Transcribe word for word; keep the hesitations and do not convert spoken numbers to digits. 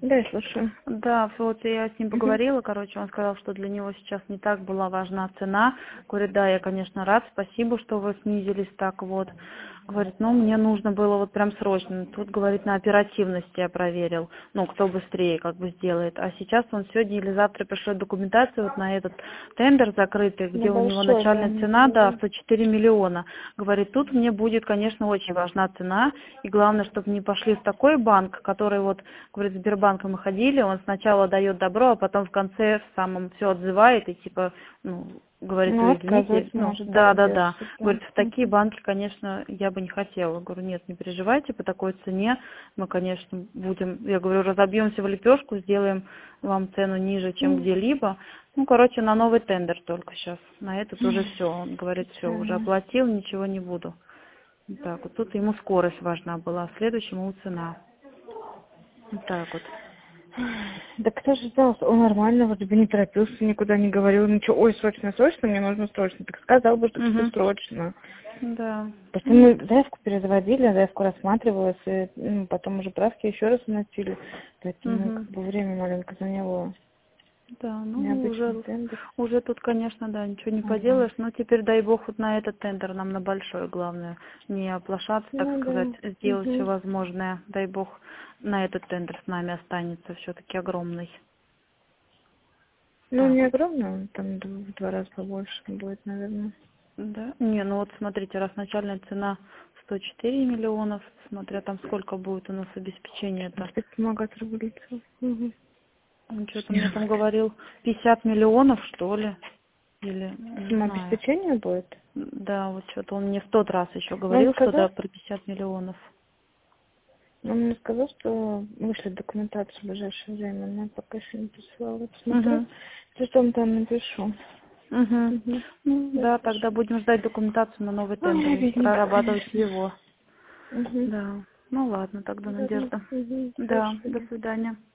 Да, я слушаю. Да, вот я с ним Мгм. поговорила, короче, он сказал, что для него сейчас не так была важна цена. Говорит, да, я, конечно, рад, спасибо, что вы снизились так вот. Говорит, ну, мне нужно было вот прям срочно. Тут, говорит, на оперативности я проверил, ну, кто быстрее как бы сделает. А сейчас он сегодня или завтра пришлет документацию вот на этот тендер закрытый, На где у него большой, да, начальная мне цена, да, говорили. сто четыре миллиона. Говорит, тут мне будет, конечно, очень важна цена. И главное, чтобы не пошли в такой банк, который вот, говорит, Сбербанка мы ходили, он сначала дает добро, а потом в конце в самом все отзывает и типа, ну, говорит, Ну, ой, извините, отказывать ну, может, да, да, да, да. удерживать, да. Говорит, в такие Мгм. банки, конечно, я бы не хотела. Говорю, нет, не переживайте, по такой цене мы, конечно, будем, я говорю, разобьемся в лепешку, сделаем вам цену ниже, чем М. где-либо. Ну, короче, на новый тендер только сейчас. На этот уже все. Он говорит, все, уже Печально. оплатил, ничего не буду. Вот так вот. Тут ему скорость важна была, следующему цена. Вот так вот. Да кто же знал, он нормально, вроде бы не торопился, никуда не говорил, ничего, ой, срочно, срочно, мне нужно срочно. Так сказал бы, что тебе Угу. срочно. Да. Просто Ну, мы заявку перезаводили, а заявку рассматривалась, и ну, потом уже правки еще раз вносили, поэтому угу. как бы время маленько заняло. Да, ну Необычный уже, тендер. уже тут, конечно, да, ничего не Ага. поделаешь, но теперь, дай бог, вот на этот тендер нам на большой, главное, не оплошаться, так Ну сказать, да. сделать все Угу. возможное, дай бог, на этот тендер с нами останется все-таки огромный. Ну, Так не вот. огромный, он там д- в два раза побольше будет, наверное. Да? Не, ну вот смотрите, раз начальная цена сто четыре миллионов, смотря там сколько будет у нас обеспечение-то. Может быть, помогать революцию. Угу. Он что-то мне там говорил пятьдесят миллионов, что ли, или не знаю. Самообеспечение будет? Да, вот что-то он мне в тот раз еще Но он говорил, что сказал, да, про пятьдесят миллионов. он мне сказал, что вышлет документацию в ближайшее время, но пока еще не присылала. Я посмотрю, Угу. что там там напишу. Угу. Угу. Ну, Я да, тогда слышу. будем ждать документацию на новый тендер Ой, и обидненько, прорабатывать конечно. его. Угу. Да. Ну ладно, тогда, Ладно. Надежда. Угу. Да, Хорошо. до свидания.